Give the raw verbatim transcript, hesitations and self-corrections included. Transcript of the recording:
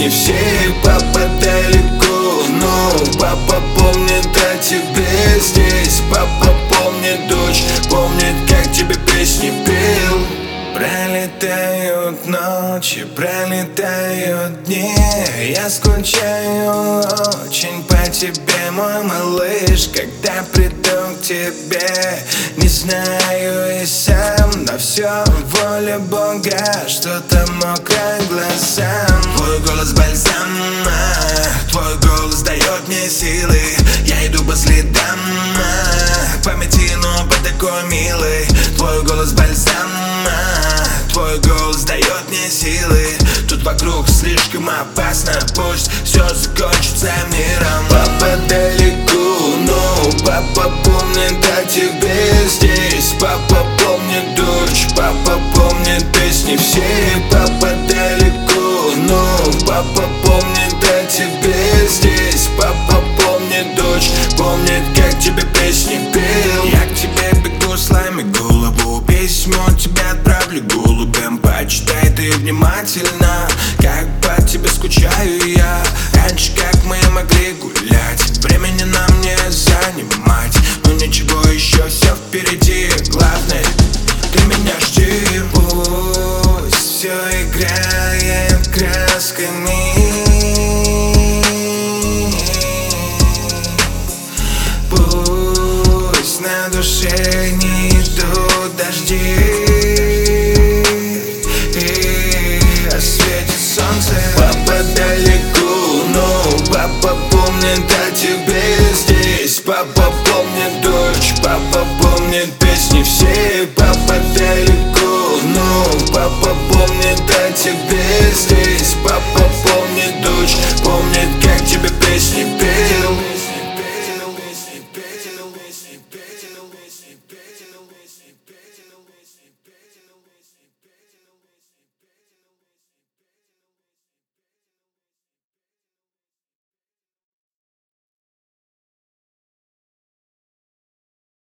песни все. Папа далеко, но папа помнит о тебе здесь. Папа помнит, дочь помнит, как тебе песни пел. Пролетают ночи, пролетают дни, я скучаю очень по тебе, мой малыш. Когда приду к тебе, не знаю и сам, но все воля Бога, что-то мокрое глазам. Твой голос бальзам, твой голос дает мне силы, я иду по следам памяти, но по такой милой. Твой голос бальзам, твой голос дает мне силы. Тут вокруг слишком опасно, пусть все закончится миром. Папа далеко, но папа помнит о тебе здесь. Папа помнит, дочь, папа помнит песни все. Папа далеко, но папа помнит о тебе здесь. Папа помнит, дочь помнит, как тебе песни пел. Я к тебе бегу, сломи голову, письмо тебя отправлю голубям. Почитай ты внимательно, как по тебе скучаю я. Раньше как мы могли гулять, времени нам не занимать, но ничего, еще все впереди. Главное, ты меня жди. Пусть все играет красками, пусть на душе не идут дожди, Папа далеко, но папа помнит о тебе здесь. Папа помнит, дочь, папа